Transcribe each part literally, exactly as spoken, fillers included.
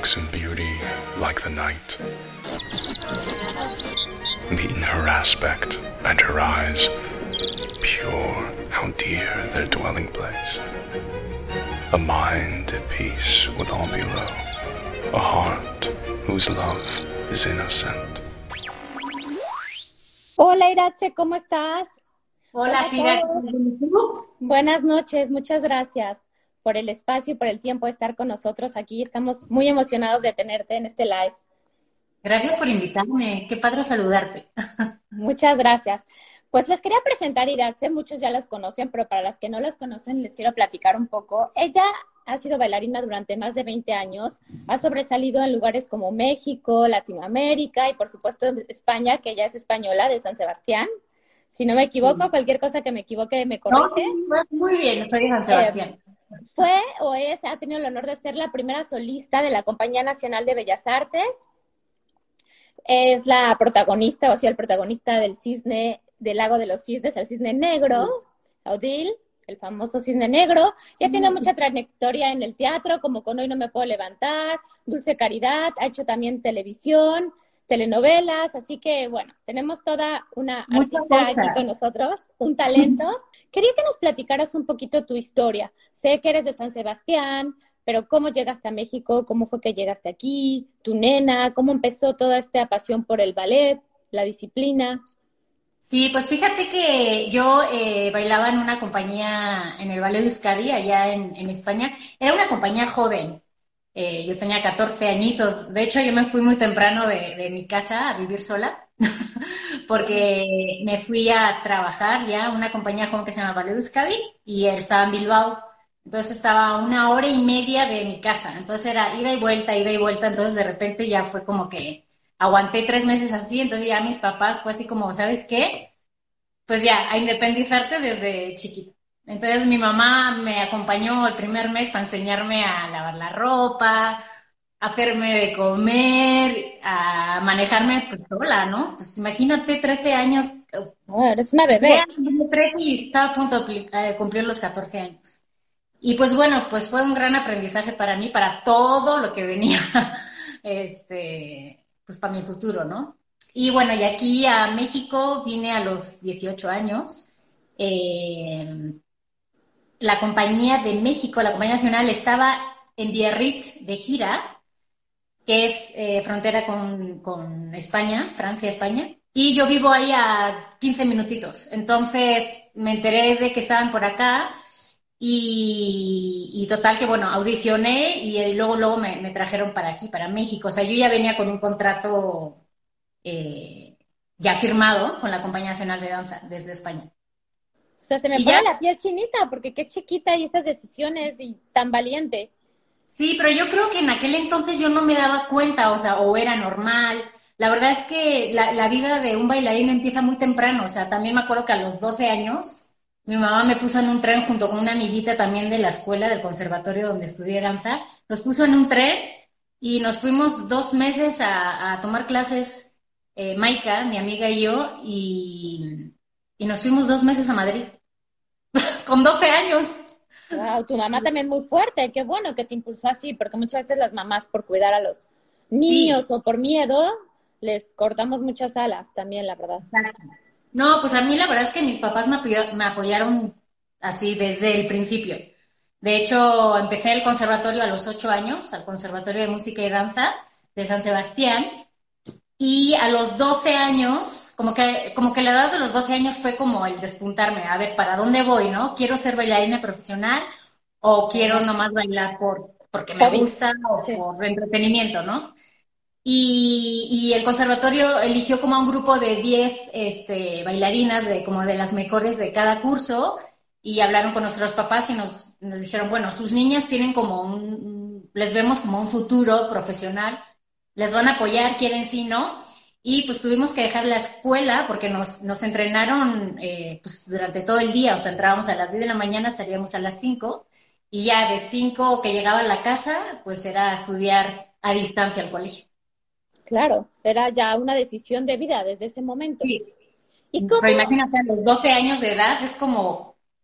waxen beauty like the night. Meet in her aspect and her eyes, pure, how dear their dwelling place. A mind at peace with all below, a heart whose love is innocent. Hola Irache, ¿cómo estás? Hola, Sira. Buenas noches, muchas gracias por el espacio y por el tiempo de estar con nosotros aquí. Estamos muy emocionados de tenerte en este live. Gracias por invitarme, qué padre saludarte. Muchas gracias. Pues les quería presentar a Irache, muchos ya las conocen, pero para las que no las conocen les quiero platicar un poco. Ella ha sido bailarina durante más de veinte años, ha sobresalido en lugares como México, Latinoamérica y por supuesto España, que ella es española, de San Sebastián. Si no me equivoco, sí. Cualquier cosa que me equivoque me corriges. No, muy bien, soy de San Sebastián. Eh, fue o es, ha tenido el honor de ser la primera solista de la Compañía Nacional de Bellas Artes. Es la protagonista, o sea, el protagonista del cisne, del Lago de los Cisnes, el cisne negro, Odile, el famoso cisne negro. Ya tiene mucha trayectoria en el teatro, como Con Hoy No Me Puedo Levantar, Dulce Caridad, ha hecho también televisión, telenovelas, así que, bueno, tenemos toda una Muchas artista cosas aquí con nosotros, un talento. Quería que nos platicaras un poquito tu historia. Sé que eres de San Sebastián, pero ¿cómo llegaste a México? ¿Cómo fue que llegaste aquí? ¿Tu nena? ¿Cómo empezó toda esta pasión por el ballet, la disciplina? Sí, pues fíjate que yo eh, bailaba en una compañía, en el Ballet de Euskadi, allá en, en España. Era una compañía joven. Eh, yo tenía catorce añitos. De hecho, yo me fui muy temprano de, de mi casa a vivir sola, porque me fui a trabajar ya en una compañía joven que se llama Ballet de Euskadi y estaba en Bilbao. Entonces estaba a una hora y media de mi casa. Entonces era ida y vuelta, ida y vuelta. Entonces de repente ya fue como que aguanté tres meses así. Entonces ya mis papás fue así como, ¿sabes qué? Pues ya, a independizarte desde chiquita. Entonces mi mamá me acompañó el primer mes para enseñarme a lavar la ropa, a hacerme de comer, a manejarme pues sola, ¿no? Pues imagínate, trece años. Oh, eres una bebé. trece y estaba a punto de cumplir los catorce años. Y pues bueno, pues fue un gran aprendizaje para mí, para todo lo que venía, este, pues para mi futuro, ¿no? Y bueno, y aquí a México vine a los dieciocho años. Eh, la compañía de México, la compañía nacional, estaba en Biarritz de gira, que es eh, frontera con, con España, Francia, España. Y yo vivo ahí a quince minutitos. Entonces me enteré de que estaban por acá. Y, y total que, bueno, audicioné y luego, luego me, me trajeron para aquí, para México. O sea, yo ya venía con un contrato eh, ya firmado con la Compañía Nacional de Danza desde España. O sea, se me y pone ya, la piel chinita, porque qué chiquita y esas decisiones y tan valiente. Sí, pero yo creo que en aquel entonces yo no me daba cuenta, o sea, o era normal. La verdad es que la, la vida de un bailarín empieza muy temprano. O sea, también me acuerdo que a los doce años mi mamá me puso en un tren junto con una amiguita también de la escuela, del conservatorio donde estudié danza. Nos puso en un tren y nos fuimos dos meses a, a tomar clases, eh, Maika, mi amiga y yo, y, y nos fuimos dos meses a Madrid, con doce años. Wow, tu mamá también muy fuerte, qué bueno que te impulsó así, porque muchas veces las mamás por cuidar a los niños Sí. o por miedo, les cortamos muchas alas también, la verdad. Exacto. No, pues a mí la verdad es que mis papás me, apoyó, me apoyaron así desde el principio. De hecho, empecé el conservatorio a los ocho años, al Conservatorio de Música y Danza de San Sebastián, y a los doce años, como que, como que la edad de los doce años fue como el despuntarme, a ver, ¿para dónde voy, no? ¿Quiero ser bailarina profesional o quiero nomás bailar por, porque me Hobby. gusta o Sí. por entretenimiento, ¿no? Y, y el conservatorio eligió como a un grupo de diez este, bailarinas, de como de las mejores de cada curso, y hablaron con nuestros papás y nos, nos dijeron, bueno, sus niñas tienen como un, les vemos como un futuro profesional, les van a apoyar, quieren sí, ¿no? Y pues tuvimos que dejar la escuela porque nos, nos entrenaron eh, pues durante todo el día, o sea, entrábamos a las diez de la mañana, salíamos a las cinco, y ya de cinco que llegaba a la casa, pues era estudiar a distancia al colegio. Claro, era ya una decisión de vida desde ese momento. Sí. ¿Y cómo? Pero imagínate, a los doce años de edad es como,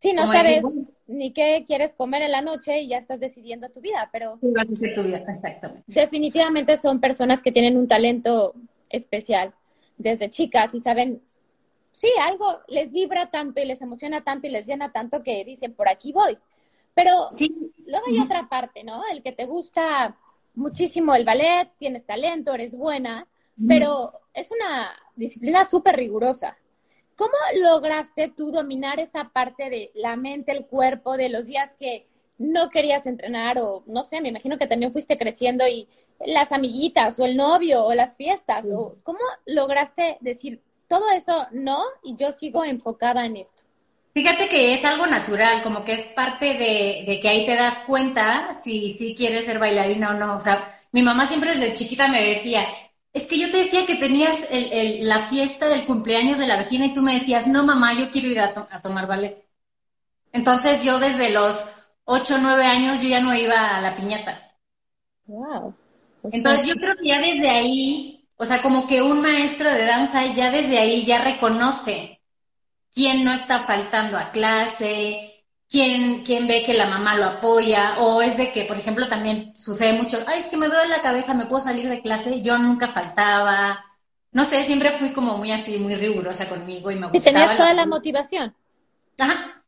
Sí, no Como sabes decir, bueno, ni qué quieres comer en la noche y ya estás decidiendo tu vida, pero tú vas a hacer tu vida, exactamente. definitivamente son personas que tienen un talento especial desde chicas y saben, sí, algo les vibra tanto y les emociona tanto y les llena tanto que dicen, por aquí voy. Pero Sí, luego hay otra parte, ¿no? El que te gusta muchísimo el ballet, tienes talento, eres buena, pero es una disciplina súper rigurosa. ¿Cómo lograste tú dominar esa parte de la mente, el cuerpo, de los días que no querías entrenar o no sé, me imagino que también fuiste creciendo y las amiguitas o el novio o las fiestas o cómo lograste decir todo eso no y yo sigo enfocada en esto? fíjate que es algo natural, como que es parte de, de que ahí te das cuenta si, si quieres ser bailarina o no. O sea, mi mamá siempre desde chiquita me decía, es que yo te decía que tenías el, el, la fiesta del cumpleaños de la vecina y tú me decías, no mamá, yo quiero ir a, to a tomar ballet. Entonces yo desde los ocho o nueve años yo ya no iba a la piñata. Wow. O sea, Entonces yo creo que ya desde ahí, o sea, como que un maestro de danza ya desde ahí ya reconoce quién no está faltando a clase, quién, quién ve que la mamá lo apoya, o es de que, por ejemplo, también sucede mucho, ay, es que me duele la cabeza, me puedo salir de clase, yo nunca faltaba, no sé, siempre fui como muy así, muy rigurosa conmigo y me y tenías gustaba la... toda la motivación. Ajá,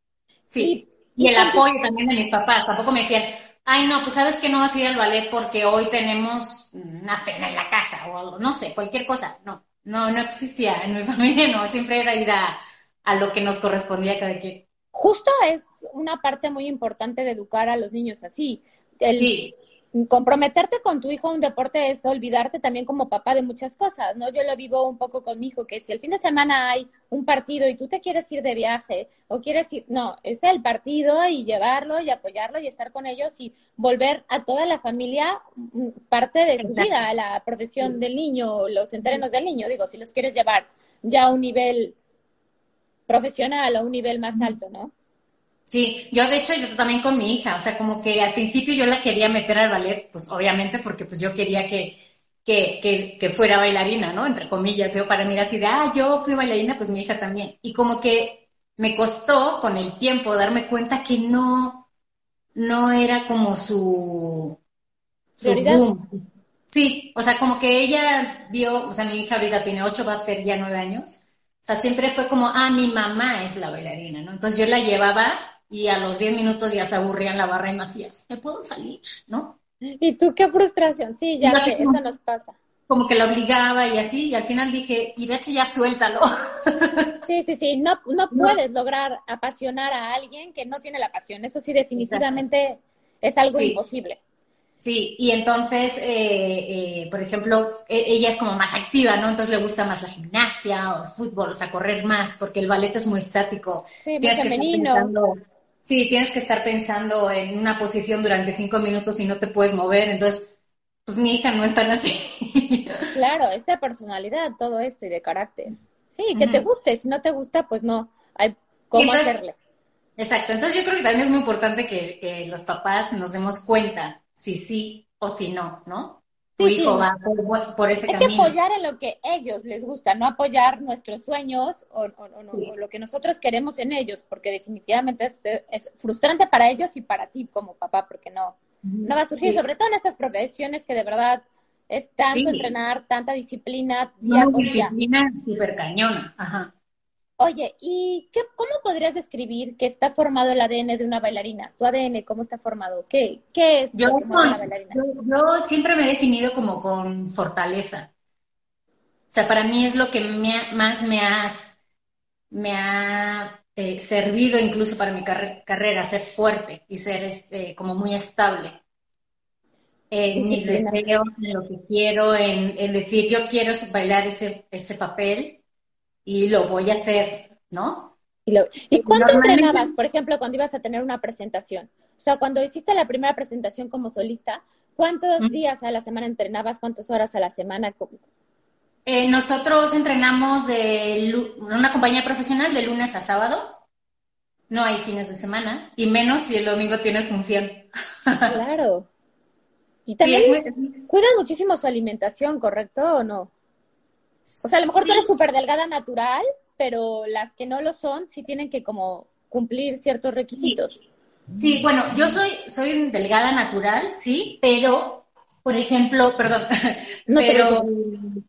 Y, sí, y y el con tus, apoyo también de mis papás, tampoco me decían, ay, no, pues sabes que no vas a ir al ballet porque hoy tenemos una cena en la casa o algo, no sé, cualquier cosa, no, no, no existía, en mi familia no, siempre era ir a, a lo que nos correspondía a cada quien. justo es una parte muy importante de educar a los niños así. El Sí, comprometerte con tu hijo a un deporte es olvidarte también como papá de muchas cosas, ¿no? Yo lo vivo un poco con mi hijo, que si el fin de semana hay un partido y tú te quieres ir de viaje o quieres ir, no, es el partido y llevarlo y apoyarlo y estar con ellos y volver a toda la familia parte de su exacto. vida, a la profesión Sí. del niño, los entrenos del niño, digo, si los quieres llevar ya a un nivel profesional o a un nivel más alto, ¿no? Sí, yo de hecho yo también con mi hija, o sea, como que al principio yo la quería meter al ballet, pues obviamente porque pues yo quería que, que, que, que fuera bailarina, ¿no? Entre comillas, yo para mí era así de, ah, yo fui bailarina, pues mi hija también. Y como que me costó con el tiempo darme cuenta que no, no era como su, su Prioridad. boom. Sí, o sea, como que ella vio, o sea, mi hija ahorita tiene ocho, va a ser ya nueve años. O sea, siempre fue como, ah, mi mamá es la bailarina, ¿no? Entonces yo la llevaba y a los diez minutos ya se aburría en la barra y me hacía, ¿me puedo salir? ¿No? Y tú, qué frustración. Sí, Y yo ya así sé, eso como, nos pasa. como que la obligaba y así, y al final dije, Irache, ya suéltalo. Sí, sí, sí, no, no No, puedes lograr apasionar a alguien que no tiene la pasión. Eso sí, exacto. definitivamente es algo Sí, imposible. sí, y entonces, eh, eh, por ejemplo, e- ella es como más activa, ¿no? Entonces le gusta más la gimnasia o el fútbol, o sea, correr más, porque el ballet es muy estático. Sí, muy Tienes que estar femenino. pensando, sí, tienes que estar pensando en una posición durante cinco minutos y no te puedes mover. Entonces, pues mi hija no es tan así. Claro, es de personalidad todo esto y de carácter. Sí, que te Ujú. guste. Si no te gusta, pues no hay Y cómo entonces, hacerle. exacto. Entonces yo creo que también es muy importante que, que los papás nos demos cuenta si sí o si no, ¿no? Tu Sí, hijo sí, va por, por ese hay que camino. apoyar en lo que ellos les gusta, no apoyar nuestros sueños o, o, o, o Sí, lo que nosotros queremos en ellos, porque definitivamente es, es, frustrante para ellos y para ti como papá, porque no, no va a surgir, sí, sobre todo en estas profesiones que de verdad es tanto sí. entrenar, tanta disciplina día Una con día. disciplina súper cañona. Ajá. Oye, ¿y qué, cómo podrías describir que está formado el A D N de una bailarina? ¿Tu A D N cómo está formado? ¿Qué, qué es Yo, lo que mueve a una con, bailarina? yo, yo siempre me he definido como con fortaleza. O sea, para mí es lo que me ha- más me ha, me ha eh, servido incluso para mi carre- carrera, ser fuerte y ser este, como muy estable en mis Disciplina. deseos, en lo que quiero, en, en decir yo quiero bailar ese, ese papel y lo voy a hacer, ¿no? Y, lo, ¿Y Eh, cuánto Normalmente entrenabas, por ejemplo, cuando ibas a tener una presentación? O sea, cuando hiciste la primera presentación como solista, ¿cuántos días a la semana entrenabas? ¿Cuántas horas a la semana? Eh, nosotros entrenamos de lu- una compañía profesional de lunes a sábado, no hay fines de semana, y menos si el domingo tienes función. Claro. Y Sí, también es muy... cuidas muchísimo su alimentación, ¿correcto o no? O sea, a lo mejor tú Sí, eres súper delgada natural, pero las que no lo son sí tienen que como cumplir ciertos requisitos. Sí, bueno, yo soy, soy delgada natural, sí, pero, por ejemplo, perdón, No te pero, preocupes.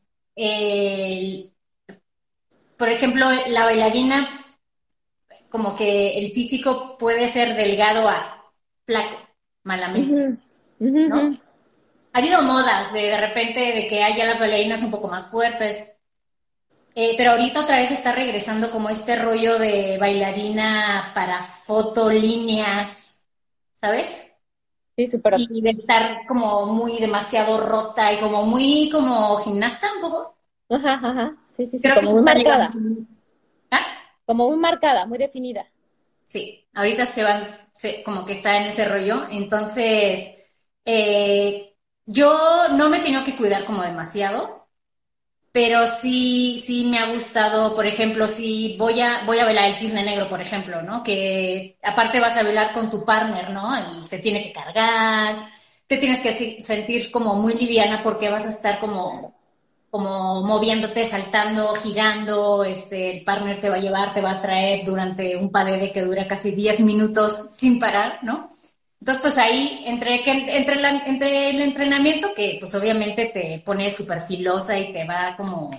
eh, por ejemplo, la bailarina, como que el físico puede ser delgado a flaco, malamente, Ujú, ujú, ujú. ¿no? Ha habido modas de de repente de que haya las bailarinas un poco más fuertes, eh, pero ahorita otra vez está regresando como este rollo de bailarina para fotolíneas, ¿sabes? Sí, súper. Y de estar como muy demasiado rota y como muy como gimnasta un poco. Ajá, ajá. Sí, sí, sí, Creo que como se muy está marcada. llegando. ¿Ah? Como muy marcada, muy definida. Sí, ahorita se van, se- como que está en ese rollo. Entonces, eh, yo no me he tenido que cuidar como demasiado, pero sí, sí me ha gustado, por ejemplo, si voy a, voy a bailar el cisne negro, por ejemplo, ¿no? Que aparte vas a bailar con tu partner, ¿no? Y te tiene que cargar, te tienes que si- sentir como muy liviana porque vas a estar Claro. como, como moviéndote, saltando, girando, este, el partner te va a llevar, te va a traer durante un padede que dura casi diez minutos sin parar, ¿no? Entonces, pues ahí, entre, que, entre, la, entre el entrenamiento, que pues obviamente te pone súper filosa y te va como,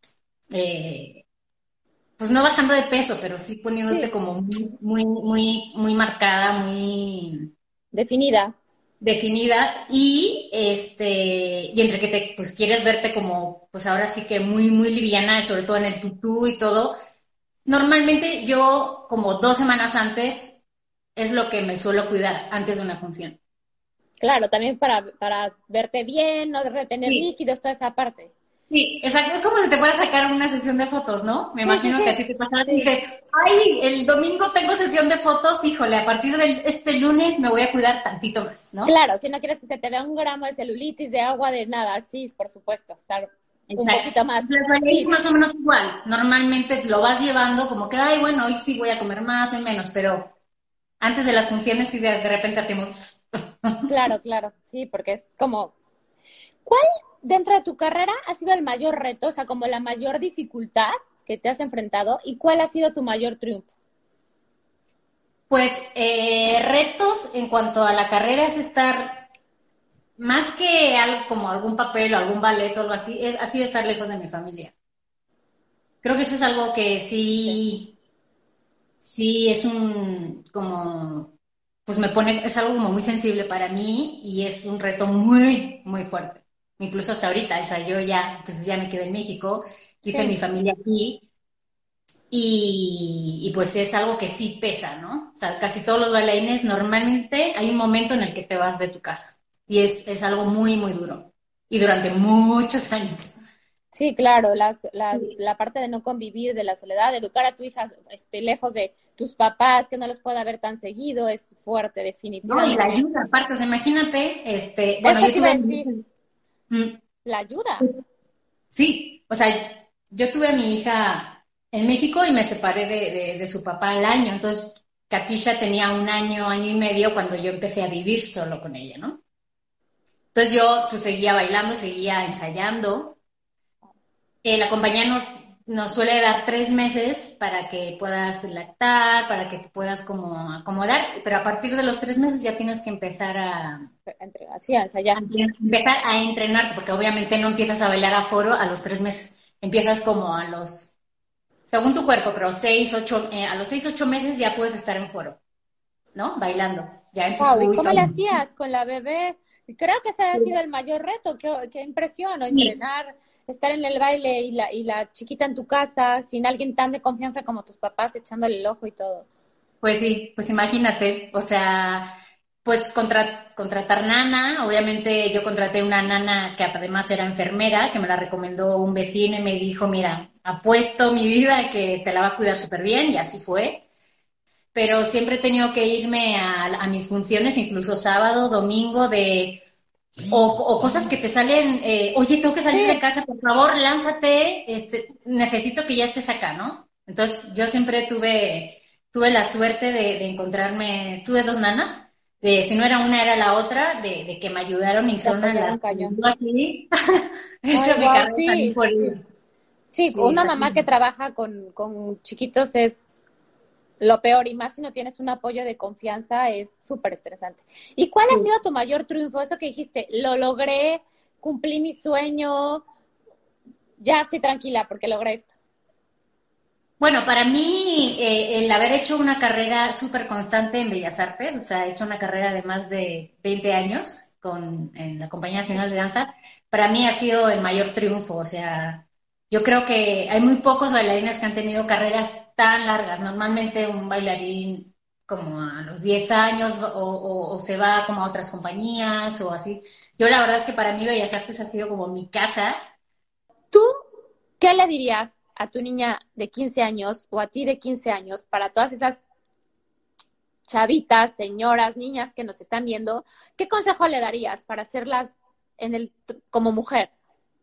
eh, pues no bajando de peso, pero sí poniéndote Sí, como muy, muy, muy, muy marcada, muy definida. definida y este, y entre que te, pues quieres verte como, pues ahora sí que muy, muy liviana, sobre todo en el tutú y todo. Normalmente yo, como dos semanas antes, es lo que me suelo cuidar antes de una función. Claro, también para, para verte bien, no retener Sí, líquidos, toda esa parte. sí, exacto. Es como si te fueras a sacar una sesión de fotos, ¿no? Me Sí, sí, imagino que a sí. ti te pasaba y Sí. dices, ay, el domingo tengo sesión de fotos, híjole, a partir de este lunes me voy a cuidar tantito más, ¿no? Claro, si no quieres que se te vea un gramo de celulitis, de agua, de nada, sí, por supuesto, estar un Exacto. poquito más Las bailarinas fit. más o menos igual. Normalmente lo vas llevando como que, ay, bueno, hoy sí voy a comer más o menos, pero antes de las funciones sí de, de repente hacemos... Claro, claro, sí, porque es como, ¿cuál dentro de tu carrera ha sido el mayor reto, o sea, como la mayor dificultad que te has enfrentado y cuál ha sido tu mayor triunfo? Pues eh, retos en cuanto a la carrera es estar, más que algo como algún papel o algún ballet o algo así, es, ha sido estar lejos de mi familia. Creo que eso es algo que Sí. sí, sí es un, como, pues me pone, es algo como muy sensible para mí y es un reto muy, muy fuerte. Incluso hasta ahorita, o sea, yo ya, pues ya me quedé en México, hice mi Sí, familia aquí y, y pues es algo que sí pesa, ¿no? O sea, casi todos los bailarines normalmente hay un momento en el que te vas de tu casa y es, es algo muy, muy duro y durante muchos años. sí, claro, la, la, la parte de no convivir, de la soledad, de educar a tu hija este, lejos de tus papás, que no los pueda ver tan seguido, es fuerte, No, y la definitivamente. ayuda, aparte, o sea, imagínate, este, bueno, Eso yo te iba tuve a a mi decir, hija, mm, la ayuda. sí, o sea, yo tuve a mi hija en México y me separé de, de, de su papá al año, entonces Katisha tenía un año, año y medio cuando yo empecé a vivir solo con ella, ¿no? Entonces yo pues seguía bailando, seguía ensayando. Eh, la compañía nos, nos suele dar tres meses para que puedas lactar, para que te puedas como acomodar, pero a partir de los tres meses ya tienes que empezar a, Entre, así, a ensayar. a empezar a entrenarte, porque obviamente no empiezas a bailar a foro a los tres meses, empiezas como a los, según tu cuerpo, pero seis, ocho, eh, a los seis, ocho meses ya puedes estar en foro, ¿no? Bailando, ya en Wow, ¿y tutú y cómo todo. le hacías con la bebé? Y creo que ese ha sido el mayor reto, qué, qué impresión, ¿no? Sí, Entrenar, estar en el baile y la, y la chiquita en tu casa, sin alguien tan de confianza como tus papás, echándole el ojo y todo. pues sí, pues imagínate, o sea, pues contra- contratar nana, obviamente yo contraté una nana que además era enfermera, que me la recomendó un vecino y me dijo, mira, apuesto mi vida que te la va a cuidar súper bien y así fue. Pero siempre he tenido que irme a, a mis funciones, incluso sábado, domingo, de o, o cosas que te salen, eh, oye, tengo que salir de Sí, casa, por favor, lánzate, este, necesito que ya estés acá, ¿no? Entonces, yo siempre tuve, tuve la suerte de, de encontrarme, tuve dos nanas, de si no era una, era la otra, de, de que me ayudaron y te son a las apoyaron que cañón. yo así, he Ay, hecho mi wow, carrera también sí, por sí. ello. Sí, Sí, una está mamá que bien. trabaja con, con chiquitos es lo peor, y más si no tienes un apoyo de confianza, es súper estresante. ¿Y cuál ha sido tu mayor triunfo? Eso que dijiste, lo logré, cumplí mi sueño, ya estoy tranquila porque logré esto. Bueno, para mí eh, el haber hecho una carrera súper constante en Bellas Artes, o sea, he hecho una carrera de más de veinte años con, en la Compañía Nacional de Danza, para mí ha sido el mayor triunfo. O sea, yo creo que hay muy pocos bailarines que han tenido carreras tan largas. Normalmente un bailarín como a los diez años o, o, o se va como a otras compañías o así. Yo la verdad es que para mí Bellas Artes ha sido como mi casa. ¿Tú qué le dirías a tu niña de quince años o a ti de quince años para todas esas chavitas, señoras, niñas que nos están viendo? ¿Qué consejo le darías para hacerlas en el, como mujer?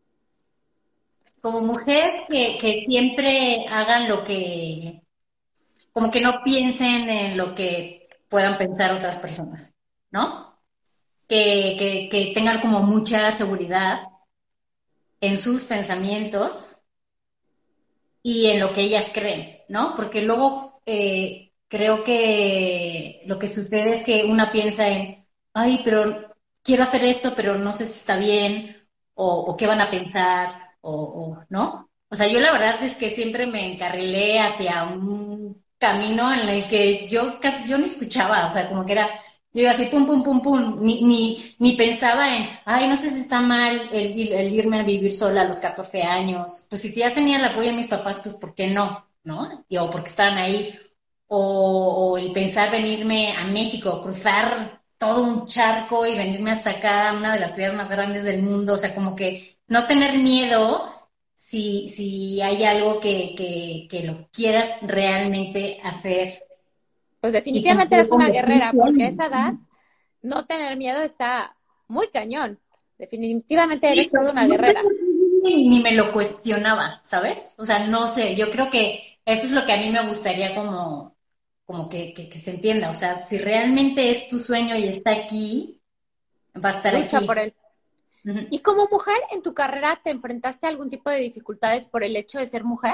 Como mujer, que, que siempre hagan lo que, como que no piensen en lo que puedan pensar otras personas, ¿no? Que, que, que tengan como mucha seguridad en sus pensamientos y en lo que ellas creen, ¿no? Porque luego eh, creo que lo que sucede es que una piensa en, ay, pero quiero hacer esto, pero no sé si está bien, o, o qué van a pensar, o, o, ¿no? O sea, yo la verdad es que siempre me encarrilé hacia un camino en el que yo casi, yo no escuchaba, o sea, como que era, yo iba así, pum, pum, pum, pum, ni, ni, ni pensaba en, ay, no sé si está mal el, el irme a vivir sola a los catorce años. Pues si ya tenía el apoyo de mis papás, pues ¿por qué no? ¿No? Y, o porque estaban ahí. O, o el pensar venirme a México, cruzar todo un charco y venirme hasta acá, una de las ciudades más grandes del mundo. O sea, como que no tener miedo si, si hay algo que, que, que lo quieras realmente hacer. Pues Y definitivamente cumplir eres con una los guerrera, porque a sueños. esa edad no tener miedo está muy cañón. Definitivamente Sí, eres pero toda una no sé guerrera. por qué ni, ni me lo cuestionaba, ¿sabes? O sea, no sé, yo creo que eso es lo que a mí me gustaría como, como que, que, que se entienda. O sea, si realmente es tu sueño y está aquí, va a estar Lucha por aquí. él. Ujú. ¿Y como mujer en tu carrera te enfrentaste a algún tipo de dificultades por el hecho de ser mujer?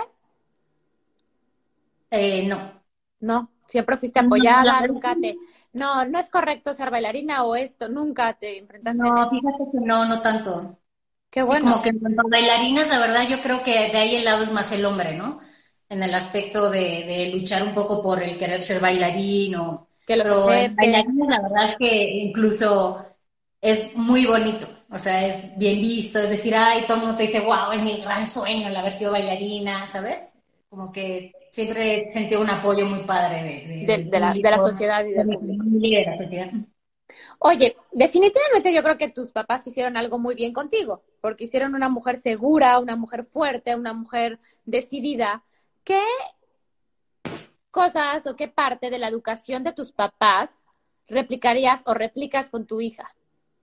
Eh, no. No, siempre fuiste No, la apoyada, verdad nunca te... No, no es correcto ser bailarina o esto, nunca te enfrentaste en no, eso. fíjate que no, no tanto. Qué Sí, como bueno, que en cuanto a bailarinas, la verdad yo creo que de ahí el lado es más el hombre, ¿no? En el aspecto de, de luchar un poco por el querer ser bailarín o... que los Pero en acepten. bailarines la verdad es que incluso es muy bonito, o sea, es bien visto, es decir, ay, todo el mundo te dice, wow, es mi gran sueño el haber sido bailarina, ¿sabes? Como que siempre sentí un apoyo muy padre de, de- de, del de la, de la público, sociedad y de del mi público. familia y de la sociedad. Oye, definitivamente yo creo que tus papás hicieron algo muy bien contigo, porque hicieron una mujer segura, una mujer fuerte, una mujer decidida. ¿Qué cosas o qué parte de la educación de tus papás replicarías o replicas con tu hija?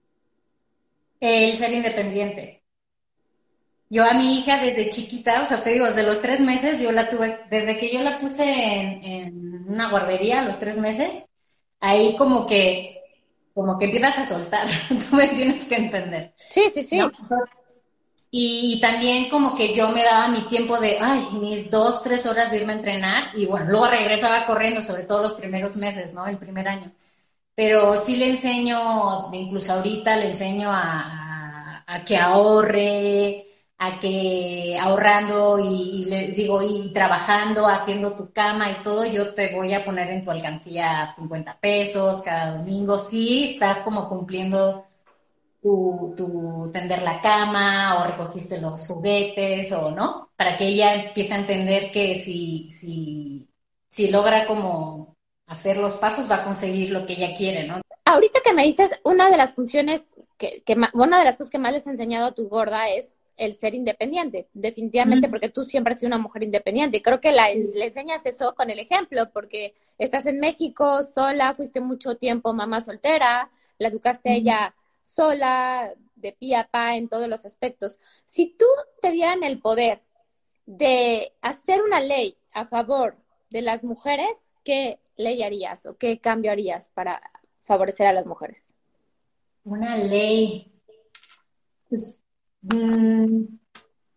El ser independiente. Yo a mi hija desde chiquita, o sea, te digo, desde los tres meses, yo la tuve, desde que yo la puse en, en una guardería a los tres meses, ahí como que, como que empiezas a soltar, tú me tienes que entender, Sí, sí, ¿no? sí. Y, y también como que yo me daba mi tiempo de, ay, mis dos, tres horas de irme a entrenar, y bueno, luego regresaba corriendo, sobre todo los primeros meses, ¿no? El primer año. Pero sí le enseño, incluso ahorita le enseño a, a- a que ahorre, a que ahorrando y, y le digo, y trabajando, haciendo tu cama y todo, yo te voy a poner en tu alcancía cincuenta pesos cada domingo. Sí, estás como cumpliendo tu, tu tender la cama o recogiste los juguetes o no, para que ella empiece a entender que si, si, si logra como hacer los pasos va a conseguir lo que ella quiere, ¿no? Ahorita que me dices, una de las funciones, que, que una de las cosas que más les he enseñado a tu gorda es el ser independiente, definitivamente, Mm. porque tú siempre has sido una mujer independiente. Y creo que la, le enseñas eso con el ejemplo, porque estás en México sola, fuiste mucho tiempo mamá soltera, la educaste a Mm. ella sola, de pie a pa en todos los aspectos. Si tú te dieran el poder de hacer una ley a favor de las mujeres, ¿qué ley harías o qué cambio harías para favorecer a las mujeres? Una ley. Pues, mm,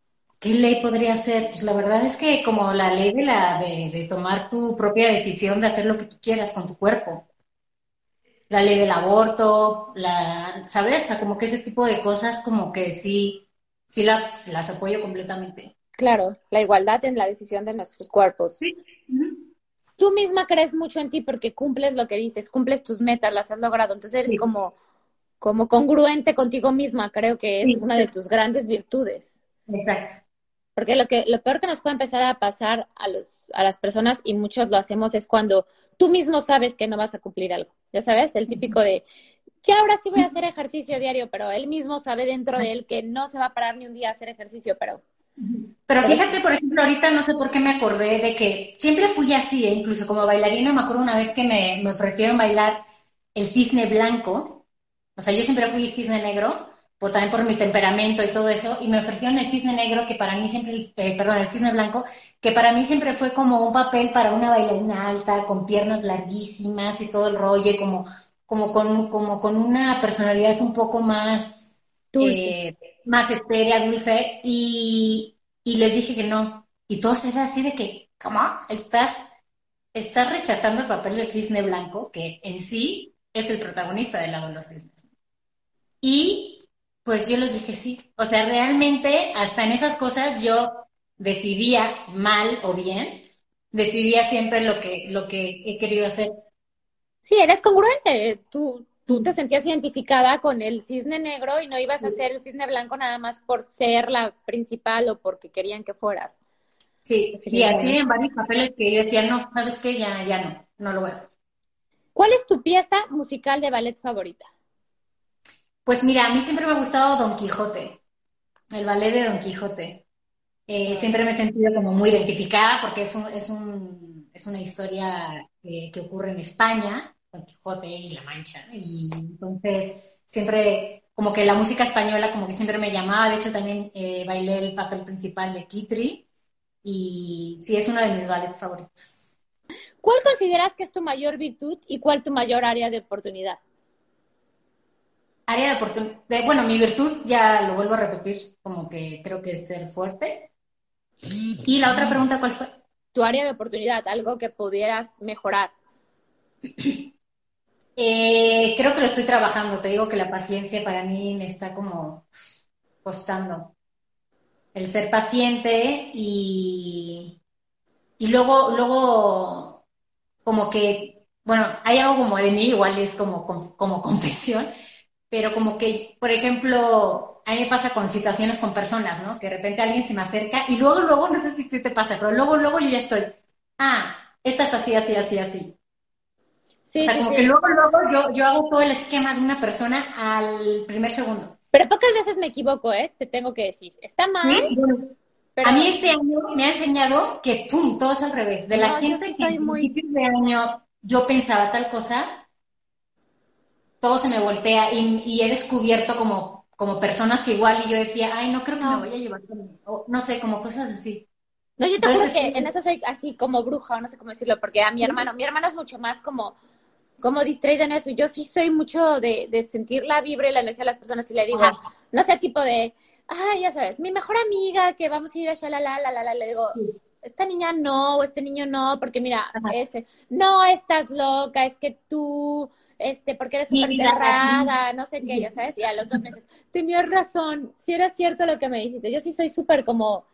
¿Qué ley podría ser? Pues la verdad es que como la ley de la de, de tomar tu propia decisión de hacer lo que tú quieras con tu cuerpo. La ley del aborto, la, ¿sabes? O sea, como que ese tipo de cosas como que sí, sí las, las apoyo completamente. Claro, la igualdad en la decisión de nuestros cuerpos. Sí. Ujú. Tú misma crees mucho en ti porque cumples lo que dices, cumples tus metas, las has logrado. Entonces eres Sí, como, como congruente contigo misma. Creo que es sí, una de tus grandes virtudes. exacto. Porque lo que, lo peor que nos puede empezar a pasar a los, a las personas, y muchos lo hacemos, es cuando tú mismo sabes que no vas a cumplir algo. Ya sabes, el típico de, que ahora sí voy a hacer ejercicio diario, pero él mismo sabe dentro de él que no se va a parar ni un día a hacer ejercicio, pero, Pero pero fíjate, por ejemplo, ahorita no sé por qué me acordé de que siempre fui así, ¿eh? Incluso como bailarina, me acuerdo una vez que me, me ofrecieron bailar el cisne blanco, o sea, yo siempre fui cisne negro, por, también por mi temperamento y todo eso, y me ofrecieron el cisne negro, que para mí siempre, eh, perdón, el cisne blanco, que para mí siempre fue como un papel para una bailarina alta, con piernas larguísimas y todo el rollo, y como, como, con, como con una personalidad un poco más, dulce. eh, más etérea, dulce, y, y les dije que no. Y todos eran así de que, ¿cómo? Estás, estás rechazando el papel del cisne blanco, que en sí es el protagonista del Lago de los Cisnes. Y pues yo les dije sí. O sea, realmente hasta en esas cosas yo decidía mal o bien, decidía siempre lo que, lo que he querido hacer. Sí, eres congruente. Tú, tú te sentías identificada con el cisne negro y no ibas a ser el cisne blanco nada más por ser la principal o porque querían que fueras. Sí, y así Definitivamente. en varios papeles que yo decía, no, ¿sabes qué? Ya, ya no, no lo voy a hacer. ¿Cuál es tu pieza musical de ballet favorita? Pues mira, a mí siempre me ha gustado Don Quijote, el ballet de Don Quijote. Eh, Mm. siempre me he sentido como muy identificada porque es, un, es, un, es una historia que, que ocurre en España, Don Quijote y La Mancha, ¿no? Y entonces siempre, como que la música española como que siempre me llamaba, de hecho también eh, bailé el papel principal de Kitri y sí, es uno de mis ballets favoritos. ¿Cuál consideras que es tu mayor virtud y cuál tu mayor área de oportunidad? Área de oportunidad, bueno, mi virtud, ya lo vuelvo a repetir, como que creo que es ser fuerte. Y la otra pregunta, ¿cuál fue? Tu área de oportunidad, algo que pudieras mejorar. Eh, creo que lo estoy trabajando, te digo que la paciencia para mí me está como costando. El ser paciente y, y luego, luego como que, bueno, hay algo como de mí, igual es como, como, como confesión, pero como que, por ejemplo, a mí me pasa con situaciones con personas, ¿no? Que de repente alguien se me acerca y luego, luego, no sé si te pasa, pero luego, luego yo ya estoy, ah, esta es así, así, así, así. O Sí, sea, sí, como que sí. luego, luego yo, yo hago todo el esquema de una persona al primer segundo. Pero pocas veces me equivoco, ¿eh? Te tengo que decir. Está mal, ¿Sí? Bueno, a pero mí este año me ha enseñado que, ¡pum!, todo es al revés. De la no, yo sí gente que soy en muy... principios de año yo pensaba tal cosa, todo se me voltea y, y he descubierto como, como personas que igual y yo decía, ay, no creo que me No, vaya a llevar conmigo. O no sé, como cosas así. no, yo te juro Entonces, que estoy... en eso soy así como bruja, o no sé cómo decirlo, porque a mi hermano, mi hermano es mucho más como, como distraído en eso. Yo sí soy mucho de, de sentir la vibra y la energía de las personas y le digo, Ajá, no sé, tipo de, ay, ya sabes, mi mejor amiga que vamos a ir a shalala, la, la, la, le digo, sí, esta niña no, o este niño no, porque mira, ajá. este, no estás loca, es que tú, este, porque eres súper Mira, aquí, cerrada, no sé qué, ya sabes, y a los dos meses, tenías razón, si era cierto lo que me dijiste, yo sí soy súper como,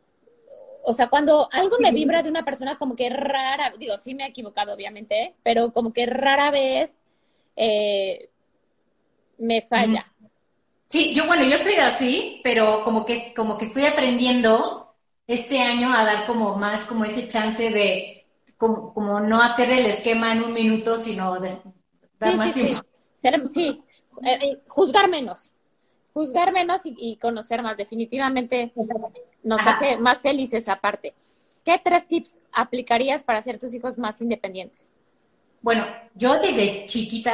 o sea, cuando algo me vibra de una persona, como que rara, digo, sí me he equivocado, obviamente, ¿eh? Pero como que rara vez eh, me ujú. falla. Sí, yo, bueno, yo estoy así, pero como que, como que estoy aprendiendo este año a dar como más, como ese chance de, como, como no hacer el esquema en un minuto, sino de dar Sí, más sí, tiempo. sí. Ser- sí, eh, eh, juzgar menos, juzgar menos y, y conocer más. Definitivamente nos hace Ajá. más felices aparte. ¿Qué tres tips aplicarías para hacer tus hijos más independientes? Bueno, yo desde chiquita,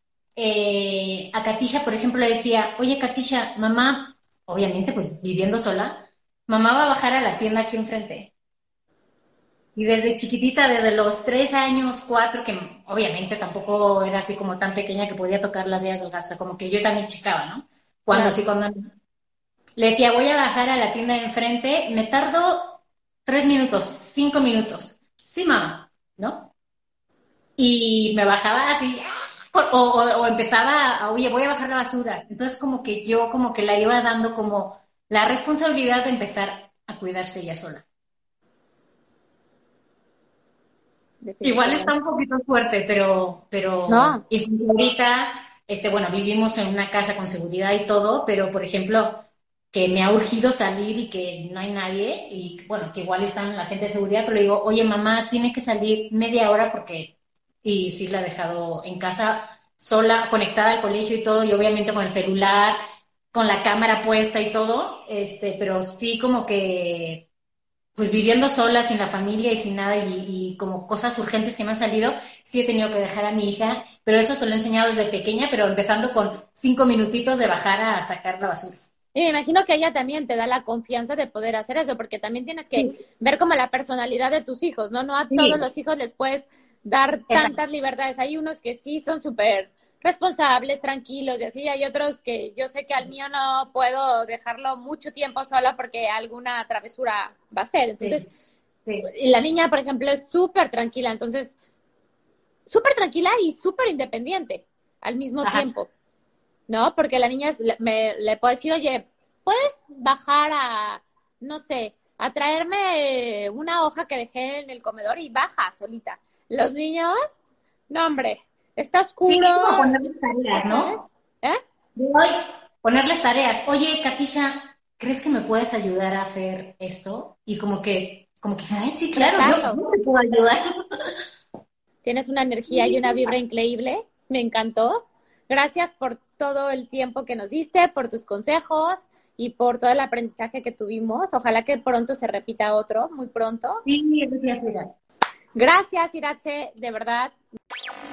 eh, a Katisha, por ejemplo, le decía, oye, Katisha, mamá, obviamente, pues viviendo sola, mamá va a bajar a la tienda aquí enfrente. Y desde chiquitita, desde los tres años, cuatro, que obviamente tampoco era así como tan pequeña que podía tocar las llaves del gas, o sea, como que yo también checaba, ¿no? Cuando Claro. sí, cuando no. le decía, voy a bajar a la tienda de enfrente, me tardo tres minutos, cinco minutos. Sí, mamá, ¿no? Y me bajaba así, o, o, o empezaba, a, oye, voy a bajar la basura. Entonces como que yo como que la iba dando como la responsabilidad de empezar a cuidarse ella sola. Igual está un poquito fuerte, pero, pero No, incluso ahorita, este, bueno, vivimos en una casa con seguridad y todo, pero por ejemplo, que me ha urgido salir y que no hay nadie, y bueno, que igual están la gente de seguridad, pero le digo, oye, mamá, tiene que salir media hora porque, y sí la he dejado en casa sola, conectada al colegio y todo, y obviamente con el celular, con la cámara puesta y todo, este, pero sí como que pues viviendo sola, sin la familia y sin nada, y, y como cosas urgentes que me han salido, sí he tenido que dejar a mi hija, pero eso se lo he enseñado desde pequeña, pero empezando con cinco minutitos de bajar a sacar la basura. y me imagino que ella también te da la confianza de poder hacer eso, porque también tienes que Sí, ver como la personalidad de tus hijos, ¿no? No a todos sí, los hijos les puedes dar exacto. tantas libertades. Hay unos que sí son súper responsables, tranquilos y así. Hay otros que yo sé que al mío no puedo dejarlo mucho tiempo sola porque alguna travesura va a hacer. Sí, Entonces, sí. la niña, por ejemplo, es súper tranquila. Entonces, súper tranquila y súper independiente al mismo Ajá. tiempo. ¿No? Porque la niña es, me, le puedo decir, oye, ¿puedes bajar a, no sé, a traerme una hoja que dejé en el comedor? Y baja solita. Los niños, no, hombre, está Sí, oscuro, es como ponerles ya tareas, sabes, ¿no? ¿eh? De hoy, ponerles tareas. Oye, Katisha, ¿crees que me puedes ayudar a hacer esto? Y como que, como que, ay, sí, claro, yo, yo Retarlos. te puedo ayudar. Tienes una energía y Sí, una vibra increíble. Me encantó. Gracias por todo el tiempo que nos diste, por tus consejos y por todo el aprendizaje que tuvimos. Ojalá que pronto se repita otro, muy pronto. sí, gracias, mira. Gracias, Iratze, de verdad.